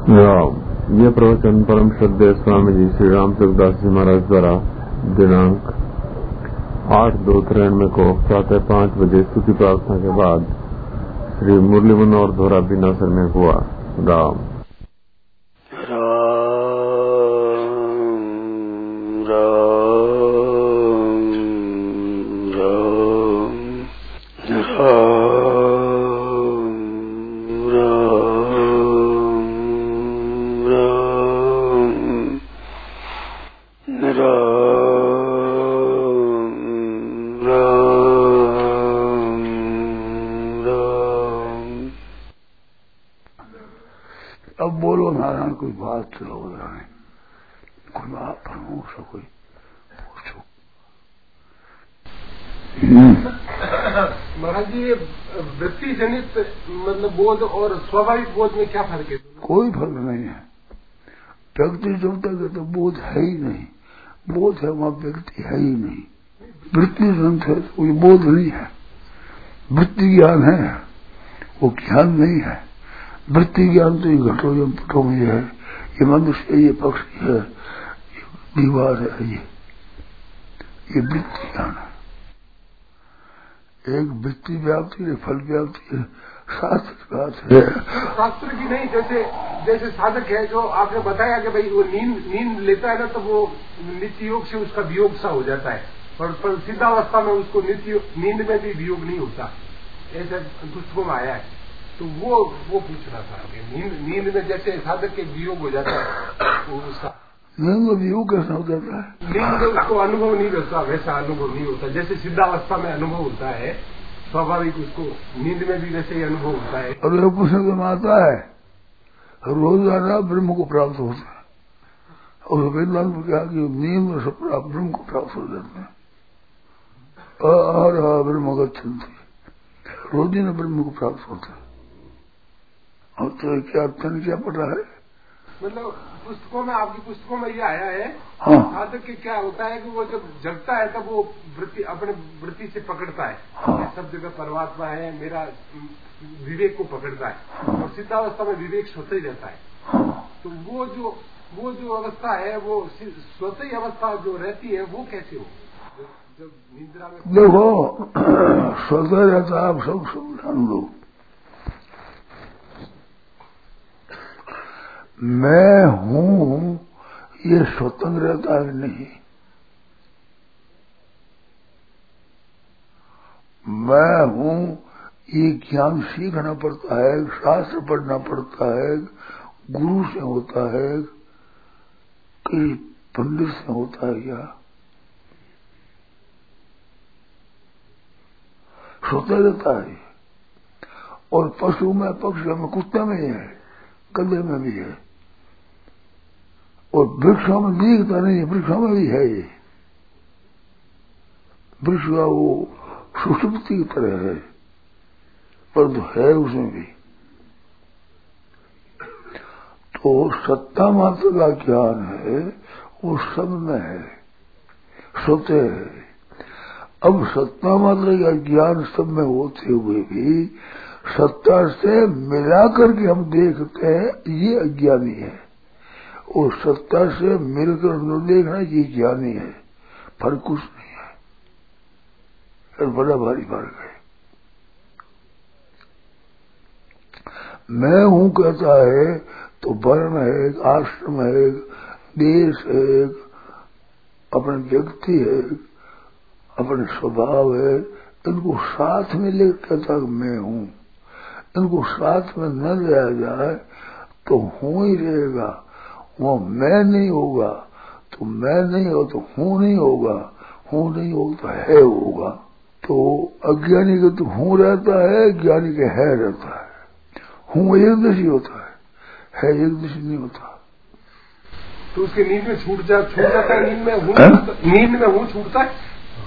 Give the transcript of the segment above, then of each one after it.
यह प्रवचन परम श्रद्धेय स्वामी जी श्री राम सुखदास जी महाराज द्वारा दिनांक 8/2/93 को प्रातः 5 बजे स्तुति प्रार्थना के बाद श्री मुरली मनोहर धोरा बीनासर में हुआ। राम कोई बात चलो रहे कोई बात पूछो कोई पूछो। महाराज जी, वृत्ति जनित मतलब बोध और स्वाभाविक बोध में क्या फर्क है? कोई फर्क नहीं है। व्यक्ति जब तक है तो बोध है ही नहीं, बोध है वहां व्यक्ति है ही नहीं। वृत्ति जनित है तो ये बोध नहीं है। वृत्ति ज्ञान है, वो ज्ञान नहीं है। वृत्ति ज्ञान तो ये घटो ये पटो में है, ये मनुष्य, ये पक्षी है, ये दीवार है, ये वृत्ति ज्ञान है। एक वृत्ति व्याप्ति है, फल व्याप्ति है, शास्त्र की बात है। शास्त्र की नहीं, जैसे साधक है जो आपने बताया कि भाई वो नींद लेता है ना तो वो नित्य योग से उसका वियोग सा हो जाता है, पर सिद्धावस्था में उसको नित्य नींद में भी वियोग नहीं होता, ऐसे पुस्तकों में आया है। तो वो पूछ रहा था कि नींद में जैसे साधक के वियोग हो जाता है तो उसका नींद में वियोग कैसा हो जाता है? नींद में उसको अनुभव नहीं होता, वैसा अनुभव नहीं होता जैसे सिद्धावस्था में अनुभव होता है। स्वाभाविक उसको नींद में भी वैसे ही अनुभव होता है। और ये पुस्तक में आता है रोजाना ब्रह्म को प्राप्त होता है, और वेदांत में कहा कि नींद में सब ब्रह्म को प्राप्त हो जाते हैं। ब्रह्म गच्छन्ति, रोज ही ब्रह्म को प्राप्त होता है। और तो क्या क्या पता है? मतलब पुस्तकों में, आपकी पुस्तकों में ये आया है। हाँ। साधक के क्या होता है कि वो जब जगता है तब वो वृत्ति अपने वृत्ति से पकड़ता है। हाँ। सब जगह परमात्मा है, मेरा विवेक को पकड़ता है। हाँ। और सिद्धावस्था में विवेक स्वतः ही रहता है। हाँ। तो वो जो अवस्था है, वो स्वतः ही अवस्था जो रहती है, वो कैसे हो जब निद्रा में? देखो, स्वतः रहता आप सब जान लो। मैं हूं ये स्वतंत्र रहता है नहीं। मैं हूं ये ज्ञान सीखना पड़ता है, शास्त्र पढ़ना पड़ता है, गुरु से होता है कि पंडित से होता है। क्या स्वतः रहता है? और पशु में, पक्षी में, कुत्ते में ही है, गधे में भी है, और वृक्षों में दिखता नहीं है, वृक्षों में भी है। ये वृक्ष का वो सुषुप्ति की तरह है, पर तो है उसमें भी। तो सत्ता मात्र का ज्ञान है, वो सब में है, स्वतः है। अब सत्ता मात्र का ज्ञान सब में होते हुए भी सत्ता से मिलाकर के हम देखते हैं, ये अज्ञानी है। और सत्ता से मिलकर न देखना, ये ज्ञानी है। फर्क कुछ नहीं है, और बड़ा भारी फर्क है। मैं हूं कहता है तो वर्ण है, आश्रम है, देश है, अपने व्यक्ति है, अपने स्वभाव है, इनको साथ में लेकर कहता मैं हूं। इनको साथ में न लिया जाए तो हूं ही रहेगा, वो मैं नहीं होगा। तो मैं नहीं हो तो हूं नहीं होगा, हूं नहीं होगा तो है होगा। तो अज्ञानी के तो हूं रहता है, ज्ञानी के है रहता है। हूं एक दिशी होता है एक दिशी नहीं होता। तो उसके नींद में छूट जाता है। नींद में हूं छूटता है।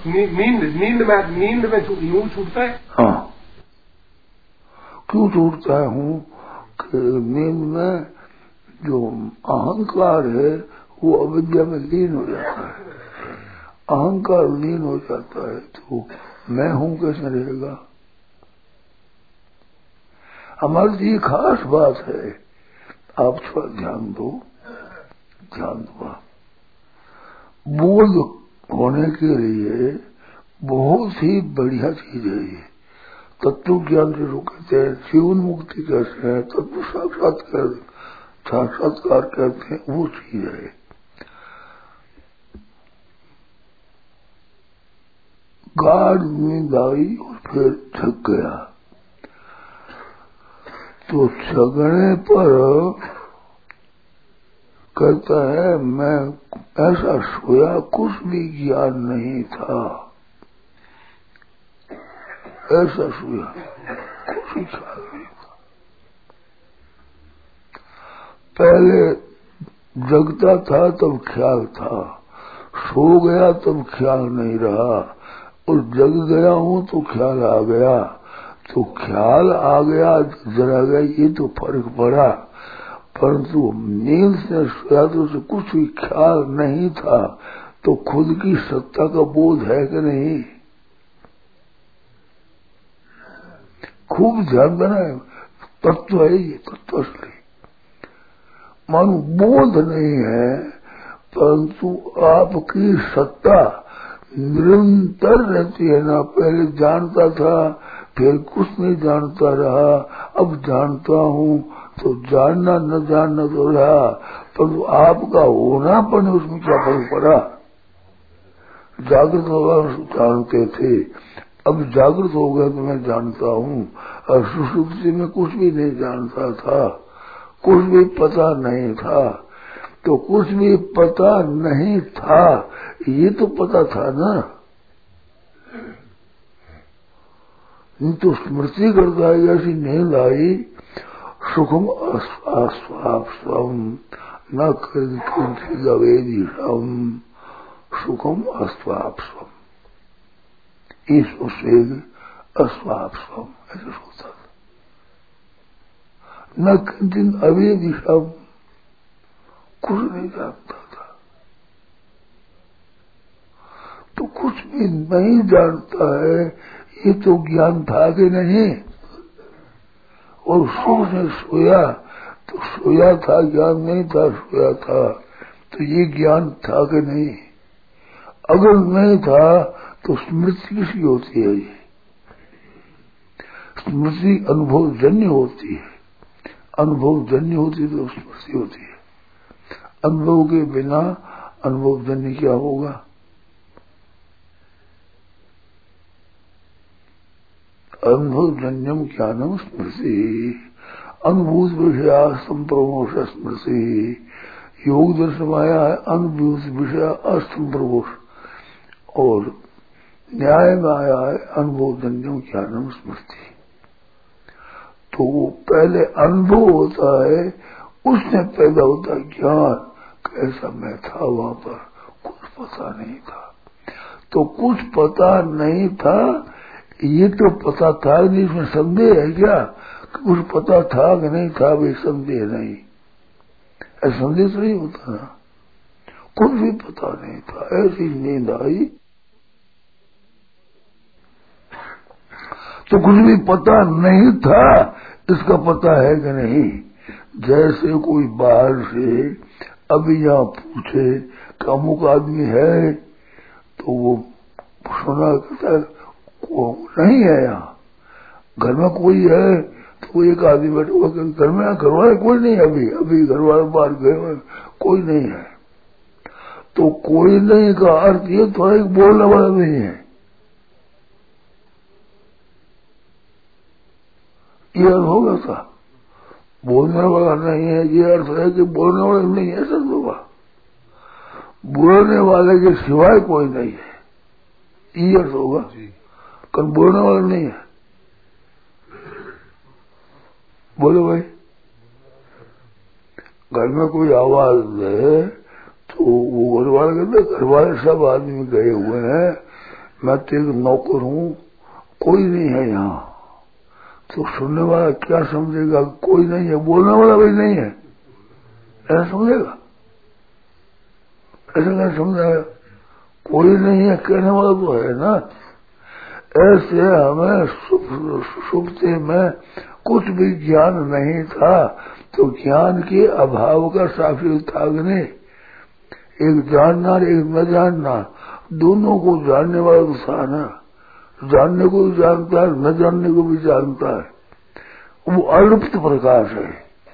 नींद में हूं छूटता है। हाँ, क्यों छूटता है हूं? कि नींद में जो अहंकार है वो अविद्या में लीन हो जाता है। अहंकार लीन हो जाता है तो मैं हूं कैसे रहेगा? हमारी ये खास बात है। आप थोड़ा ध्यान दो। बोध होने के लिए बहुत ही बढ़िया चीज है ये। तत्व ज्ञान जो कहते हैं, जीवन मुक्ति कहते हैं, तत्व साक्षात्कार कहते हैं, वो चीज है। गाढ़ नींद आई और फिर थक गया, तो छगने पर कहता है मैं ऐसा सोया, कुछ भी ज्ञान नहीं था, ऐसा सोया, कुछ भी ख्याल नहीं था। पहले जगता था तब ख्याल था, सो गया तब ख्याल नहीं रहा, और जग गया हूं तो ख्याल आ गया। तो ख्याल आ गया जरा गया, ये तो फर्क पड़ा, परंतु नींद से सोया तो उसे कुछ भी ख्याल नहीं था। तो खुद की सत्ता का बोध है कि नहीं? खूब ध्यान देना है, तत्व है ये, तत्व असली। मानो बोध नहीं है, परंतु आपकी सत्ता निरंतर रहती है ना। पहले जानता था, फिर कुछ नहीं जानता रहा, अब जानता हूँ, तो जानना न जानना तो रहा, परंतु आपका होनापन उसमें क्या फर्क पड़ा? जागृत होगा जानते थे, अब जागृत हो गया तो मैं जानता हूँ, और सुषुप्ति में कुछ भी नहीं जानता था, कुछ भी पता नहीं था। तो कुछ भी पता नहीं था, ये तो पता था ना। तो स्मृति करता है, ऐसी नींद आई, सुखम अस्वाप्स्वम न किंचिदवेदिशम, सुखम अस्वाप्स्वम, ईश्वर अस्वाप्स्वम, ऐसे सोचता था। न किंचित अवेदिशम, कुछ नहीं जानता था। तो कुछ भी नहीं जानता है, ये तो ज्ञान था कि नहीं? और सुख से सोया तो सोया था, ज्ञान नहीं था, सोया था, तो ये ज्ञान था कि नहीं? अगर नहीं था तो स्मृति किसकी होती है? ये स्मृति अनुभवजन्य होती है, अनुभवजन्य होती है तो स्मृति होती है। अनुभव के बिना अनुभवजन्य क्या होगा? अनुभवजन्यम ज्ञानम स्मृति, अनुभूत विषया संप्रमोष स्मृति। योग दर्शन आया है अनुभूत विषय असंप्रमोष, और न्याय में आया है अनुभवजन्यम ज्ञानम स्मृति। तो वो पहले अनुभव होता है, उसमें पैदा होता ज्ञान। कैसा मैं था वहां पर, कुछ पता नहीं था। तो कुछ पता नहीं था, ये तो पता था नहीं, इसमें संदेह है क्या? कुछ पता था कि नहीं था, भी संदेह नहीं। ऐसा संदेह तो नहीं होता ना, कुछ भी पता नहीं था। ऐसी नींद आई तो कुछ भी पता नहीं था, इसका पता है कि नहीं? जैसे कोई बाहर से अभी यहाँ पूछे कि अमुक आदमी है, तो वो सुना कहता वो नहीं है, यहाँ घर में कोई है, तो एक आदमी बैठा हुआ, घर में घर वाले कोई नहीं है, अभी घर वाले बाहर गए, कोई नहीं है। तो कोई नहीं का अर्थ ये थोड़ा एक बोलने वाला नहीं है, ये अर्थ होगा था। बोलने वाला नहीं है, ये अर्थ है कि बोलने वाला नहीं है, ऐसा होगा। बोलने वाले के सिवाय कोई नहीं है, ये अर्थ होगा। कल बोलने वाला नहीं है, बोलो भाई। घर में कोई आवाज है तो वो घर वाले कहते, घर वाले सब आदमी गए हुए हैं, मैं तो एक नौकर हूं, कोई नहीं है यहाँ। तो सुनने वाला क्या समझेगा? कोई नहीं है, बोलने वाला भी नहीं है, ऐसा समझेगा? ऐसा नहीं समझाएगा, कोई नहीं है कहने वाला तो है ना। ऐसे हमें सुप्ति में कुछ भी ज्ञान नहीं था तो ज्ञान के अभाव का साक्षी त्यागने, एक जानना एक न जानना, दोनों को जानने वाला तो था ना। जानने को भी जानता है, न जानने को भी जानता है, वो अल्प्त प्रकाश है,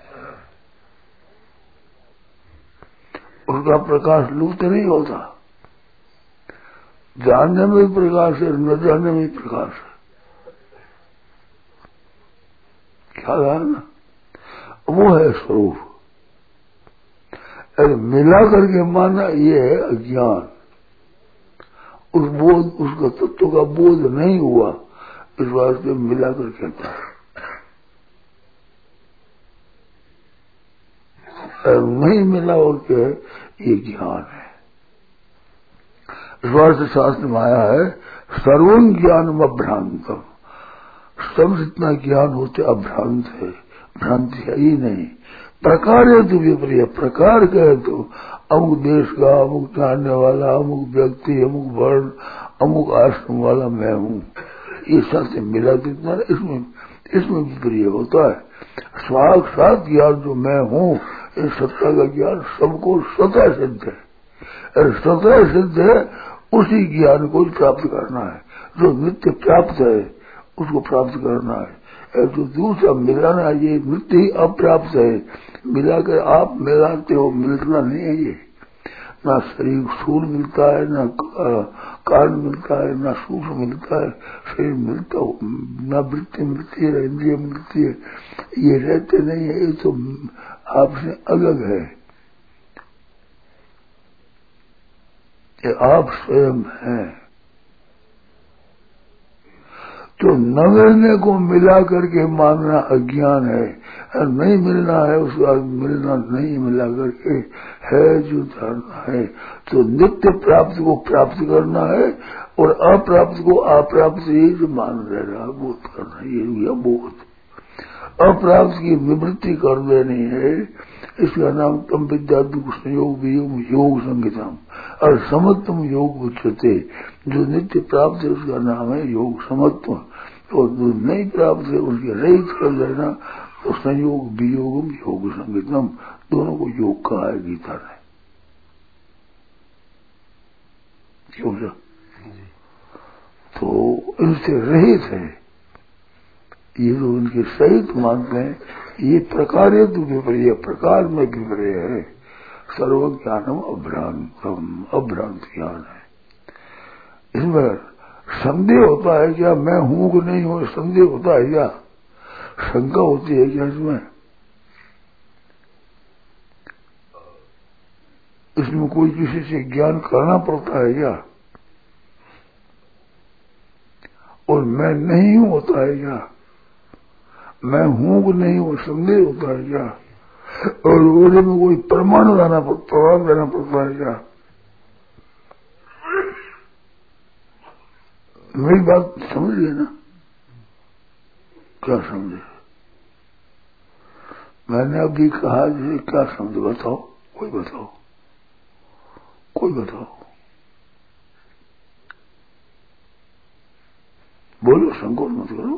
उसका प्रकाश लुप्त नहीं होता। जानने में भी प्रकाश है, न जानने में भी प्रकाश है। क्या है ना, वो है स्वरूप। अरे मिला करके माना ये है अज्ञान, उस बोध, उसका तत्व का बोध नहीं हुआ, इस वास्ते मिला कर कहता है। नहीं मिला और के ये ज्ञान है। इस वास्ते शास्त्र में आया है सर्वं ज्ञानम अभ्रांतम, सब जितना ज्ञान होते अभ्रांत है, भ्रांति है ही नहीं। प्रकार है तो विपरीय, प्रकार कहे तो अमुक देश का, अमुक जानने वाला, अमुक व्यक्ति, अमुक वर्ण, अमुक आश्रम वाला मैं हूँ, ये साथ मिला कितना, इसमें विपरीय होता है। साक्षात ज्ञान जो मैं हूँ, इस सत्ता का ज्ञान सबको स्वतः सिद्ध है, और स्वतः सिद्ध है उसी ज्ञान को प्राप्त करना है। जो नित्य प्राप्त है उसको प्राप्त करना है। जो दूसरा मिलाना, ये नित्य ही अप्राप्त है, मिलाकर आप मिलाते हो, मिलना नहीं है ये। ना शरीर स्थूल मिलता है, ना कारण मिलता है, ना सूक्ष्म मिलता है, शरीर मिलता हो, ना वृत्ति मिलती है, इंद्रिय मिलती है, ये रहते नहीं है, ये तो आपसे अलग है, ये आप स्वयं हैं। तो न मिलने को मिला करके मानना अज्ञान है, और नहीं मिलना है उसका मिलना नहीं मिला करके है जो धारणा है। तो नित्य प्राप्त को प्राप्त करना है और अप्राप्त को अप्राप्त ही जो मान रहा बोध करना, ये हुआ बोध। अप्राप्त की निवृत्ति कर देनी है, इसका नाम तम विद्या दुख संयोग वियोग योग संगीतम, और समत्वम योग उच्चते। जो नित्य प्राप्त है उसका नाम है योग समत्व, और जो नहीं प्राप्त है उसके रहित कर देना तो संयोग वियोगम योग संगीतम, दोनों को योग कहा है गीता ने। क्यों सर? तो इनसे रहित है, ये जो उनके सहित मानते हैं, ये प्रकार तो विपर्य, प्रकार में विपर्य है। सर्व ज्ञानम अभ्रांतम, अभ्रांत ज्ञान है। इसमें संदेह होता है क्या, मैं हूं कि नहीं हूं, संदेह होता है क्या, शंका होती है क्या इसमें? इसमें कोई किसी से ज्ञान करना पड़ता है क्या? और मैं नहीं हूं होता है क्या? मैं हूं कि नहीं हूं संदेह होता है क्या? और उसमें में कोई प्रमाण देना पड़ता है क्या? मेरी बात समझिए ना, क्या समझे? मैंने अभी कहा जी, क्या समझे बताओ, कोई बताओ, कोई बताओ, बोलो, संकोच मत करो।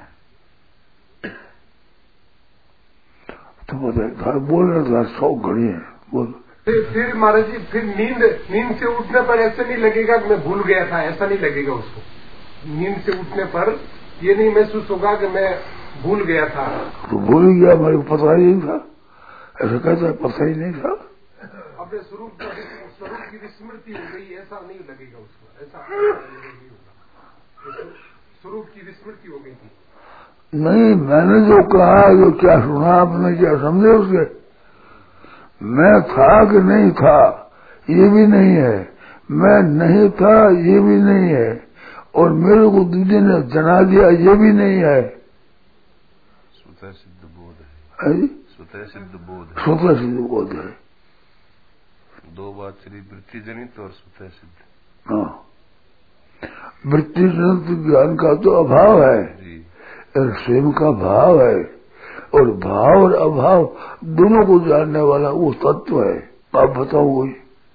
तो बताए बोलने का 100 घड़ी है, बोलो। फिर महाराज जी, फिर नींद से उठने पर ऐसे नहीं लगेगा कि मैं भूल गया था, ऐसा नहीं लगेगा उसको। नींद से उठने पर ये नहीं महसूस होगा कि मैं भूल गया था। तो भूल गया, मेरे को पता ही नहीं था, ऐसा कहता है, पता ही नहीं था। अपने स्वरूप की विस्मृति हो गई, ऐसा नहीं लगेगा उसको, ऐसा नहीं होगा, स्वरूप की विस्मृति हो गई थी। नहीं, मैंने जो कहा, जो क्या सुना आपने, क्या समझे उसके? मैं था कि नहीं था ये भी नहीं है, मैं नहीं था ये भी नहीं है, और मेरे को दूसरे ने जना दिया ये भी नहीं है। स्वतः सिद्ध बोध है, स्वतः सिद्ध बोध है, स्वतः सिद्ध बोध है। दो बात चली, वृत्ति जनित और स्वतः सिद्ध। हाँ, वृत्ति जनित ज्ञान का तो अभाव है, और स्वयं का भाव है, और भाव और अभाव दोनों को जानने वाला वो तत्व है। आप बताओ कोई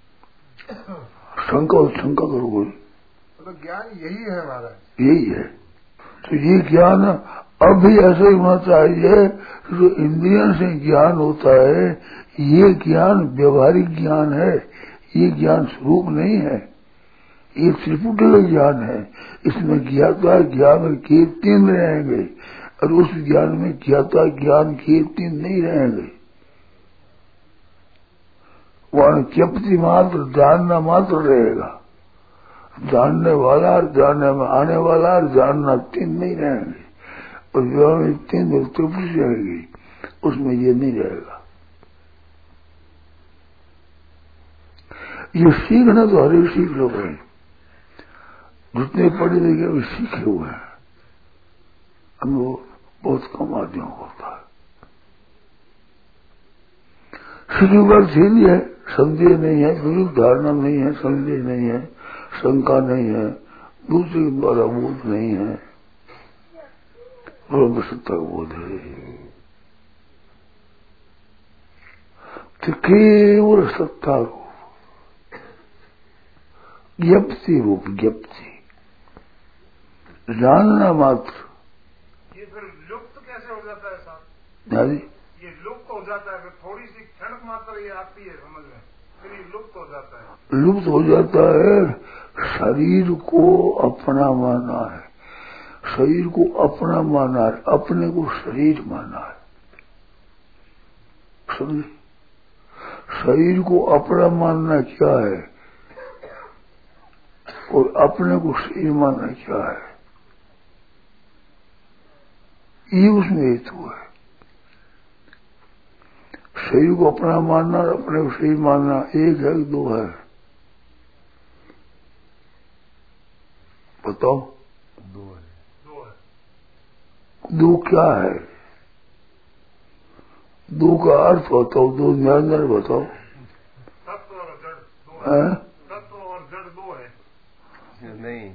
शंका करो कोई। तो ज्ञान यही है हमारा, यही है। तो ये ज्ञान अब भी ऐसा ही होना चाहिए। जो इंद्रियों से ज्ञान होता है, ये ज्ञान व्यवहारिक ज्ञान है, ये ज्ञान स्वरूप नहीं है, ये त्रिपुटी का ज्ञान है। इसमें ज्ञाता ज्ञान के तीन रहेंगे और उस ज्ञान में ज्ञाता ज्ञान के तीन नहीं रहेंगे। वहां ज्ञप्ति मात्र जानना मात्र रहेगा, जानने वाला और जानने में आने वाला और जानना तीन नहीं रहेंगे। और व्यवहार में तीन त्रिपुटी रहेगी, उसमें ये नहीं रहेगा। ये सीखना तो हर एक सीख लोग हैं, जितने पढ़े लिखे वो सीखे हुए हैं। हम वो बहुत कम आदमियों को होता है। सीखने का सीधी है, संदेह नहीं है, विरुद्ध धारणा नहीं है, संदेह नहीं है, शंका नहीं है, दूसरे द्वारा बोध नहीं है, ब्रह्म सत्ता बोध है। तो केवल सत्ता रूप, ज्ञप्ति रूप, ज्ञप्ति जानना मात्र। ये फिर लुप्त कैसे हो जाता है साहब? हाँ जी, ये लुप्त हो जाता है, फिर थोड़ी सी क्षण मात्र ये आती है समझ में, फिर ये लुप्त हो जाता है। लुप्त हो जाता है। शरीर को अपना माना है, शरीर को अपना माना है, अपने को शरीर माना है। समझे? शरीर को अपना मानना क्या है और अपने को शरीर मानना क्या है, ये उसमें हेतु है। शरीर को अपना मानना और अपने को शरीर मानना एक है कि दो है? बताओ। दो है। दो क्या है? दो का अर्थ बताओ, दो न्याय बताओ। तत्व और जड़ दो है। तत्व और जड़ दो है। नहीं,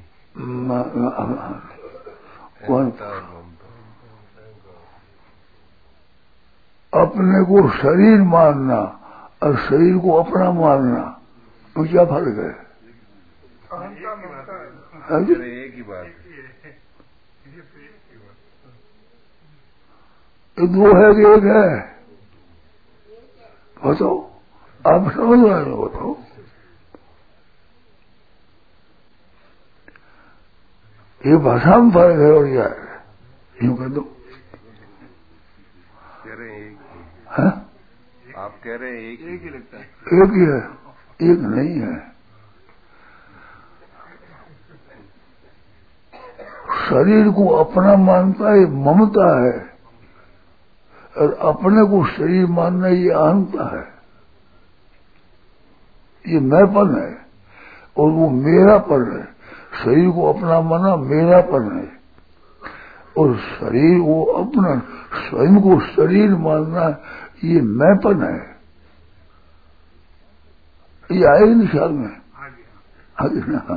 अपने को शरीर मानना और शरीर को अपना मानना तो क्या फर्क है? एक ही बात है। ये दो है कि एक है? बताओ, आप समझ रहे हो? बताओ। ये भाषा में फर्क है और क्या है? यूं कह दो। कह रहे हैं एक है? आप कह रहे हैं एक ही लगता है। एक ही है, एक नहीं है। शरीर को अपना मानता है ममता है, और अपने को शरीर मानना ये अहंता है, ये मैंपन है। और वो मेरापन है। शरीर को अपना माना मेरापन है, और शरीर को अपना स्वयं को शरीर मानना ये मैंपन है। ये आएगी नहीं ख्याल में? आगे ना।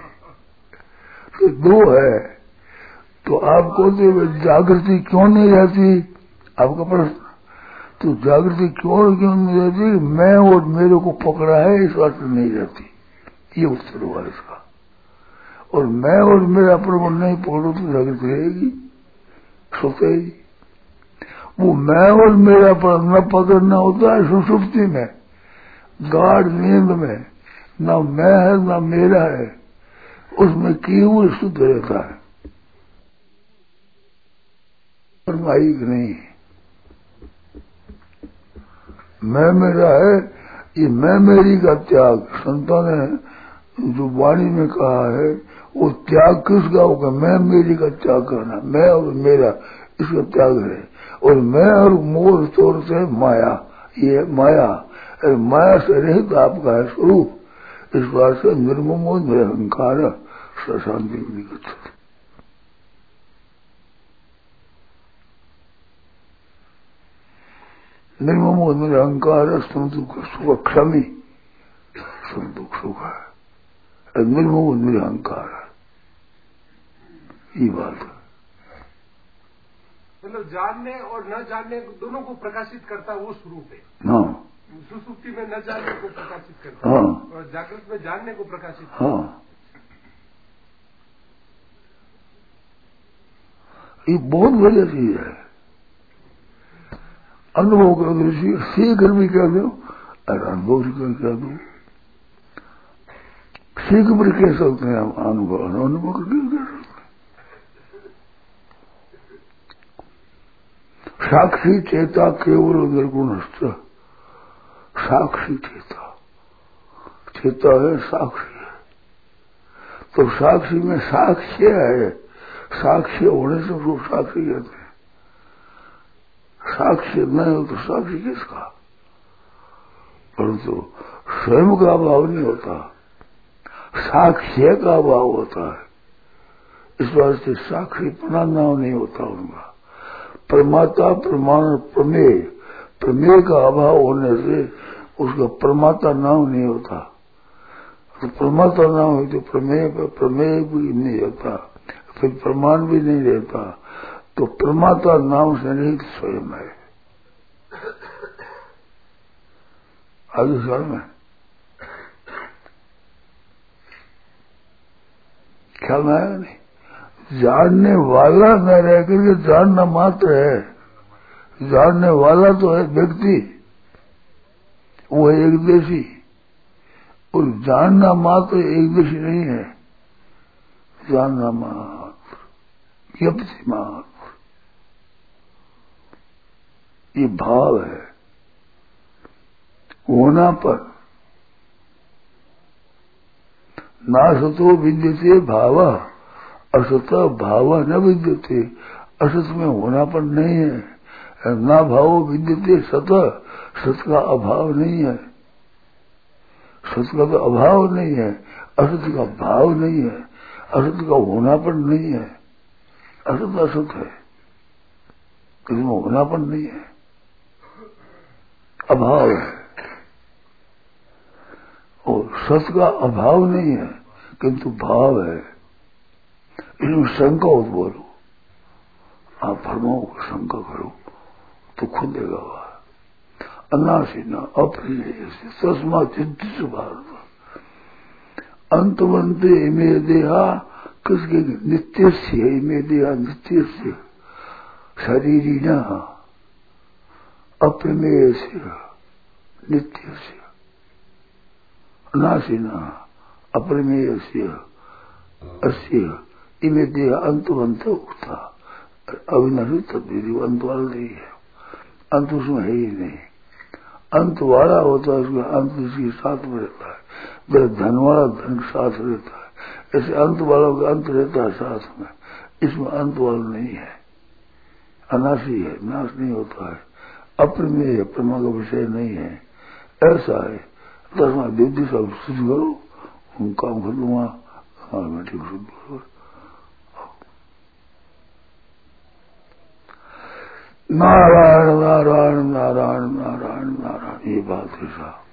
तो दो है, तो आपको तो जागृति क्यों नहीं रहती? आपका प्रश्न। तो जागृति क्यों नहीं रहती? मैं और मेरे को पकड़ा है इस बात में नहीं रहती, ये उत्तर हुआ इसका। और मैं और मेरे अपने को नहीं पकड़ो तो जागृति रहेगी, सोते ही। वो मैं और मेरा पर न पकड़ना होता है सुषुप्ति में, गाढ़ नींद में। न मैं है न मेरा है, उसमें की हुई शुद्ध रहता है, परमायिक नहीं। मैं मेरा है, ये मैं मेरी का त्याग संतों ने जो वाणी में कहा है, वो त्याग किसका होगा? मैं मेरी का त्याग करना, मैं और मेरा इसका त्याग है। और मैं और मोह तौर से माया, ये माया, माया से रहित आपका है स्वरूप। इस बात से निर्ममो निरहंकार शांति निगत। निर्ममो निरहंकार दुख सुख क्षमी, सब दुख सुख है। निर्ममो निरहंकार, ये बात है। मतलब जानने और न जानने दोनों को प्रकाशित करता वो स्वरूप है। हाँ, सुसुप्ति में न जानने को प्रकाशित करता है। हाँ, और जागृत में जानने को प्रकाशित करता हाँ। ये बहुत बढ़िया चीज है। अनुभव कर दो, सीख कर भी कह दो और अनुभव से कह दो। सीख पर कह सकते हैं हम, अनुभव करके कह सकते हैं। साक्षी चेता केवल निर्गुणस्थ, साक्षी चेता, चेता है साक्षी है, तो साक्षी में साक्ष्य है, साक्ष्य होने से उसको साक्षी कहते हैं। साक्ष्य नहीं हो तो साक्षी किसका? परंतु स्वयं का अभाव नहीं होता, साक्ष्य का अभाव होता है। इस वास्ते साक्षीपना नाम नहीं होता उनका। प्रमाता प्रमाण प्रमेय, प्रमेय का अभाव होने से उसका प्रमाता नाम नहीं होता। तो प्रमाता नाम हो तो प्रमेय भी नहीं होता, फिर प्रमाण भी नहीं रहता। तो प्रमाता नाम से नहीं स्वयं है। आगे साल में ख्याल में आया नहीं? जानने वाला न रह करके जानना मात्र है। जानने वाला तो है व्यक्ति, वो है एक देशी, और जानना मात्र एक देशी नहीं है। जानना मात्र, ज्ञप्ति मात्र, ये भाव है। होना पर नासतो विद्यते भाव, असत भाव न विद्यते। असत में होना पर नहीं है। ना भाव विद्यते सत, सत का अभाव नहीं है। सत का तो अभाव नहीं है, असत का भाव नहीं है, असत का होना पर नहीं है। असत असत है, इसमें होना पर नहीं है, अभाव है। और सत का अभाव नहीं है किंतु भाव है। इसमें शंका हो बोलो, आप फरमाओ शंका करो तो खुद देगा वह। अनाशीना अप्रिय तस्मा चिंतित भारत अंतवंते इमे देहा, किसके नित्य से इमे देहा, नित्य से शरीरी न अप्रमेय से नित्य से, अनाशीना अप्रमेय से अस्य इमे देहा अंतवंत उगता। अविनाशी तब्दीली अंत वाला नहीं है, अंत उसमें है ही नहीं। अंत वाला होता है उसमें अंत इसके साथ में रहता है। जब धन वाला धन के साथ रहता है, ऐसे अंत वाला का अंत रहता है साथ में। इसमें अंत वाला नहीं है, अनाशी है, नाश नहीं होता है, अप्रमेय है, प्रमा का विषय नहीं है। ऐसा है। 10वां विधि सब शुद्ध करो, हम काम कर लूंगा। हाँ मैं ठीक शुद्ध करो। नारायण नारायण नारायण नारायण नारायण, ये बात है साहब।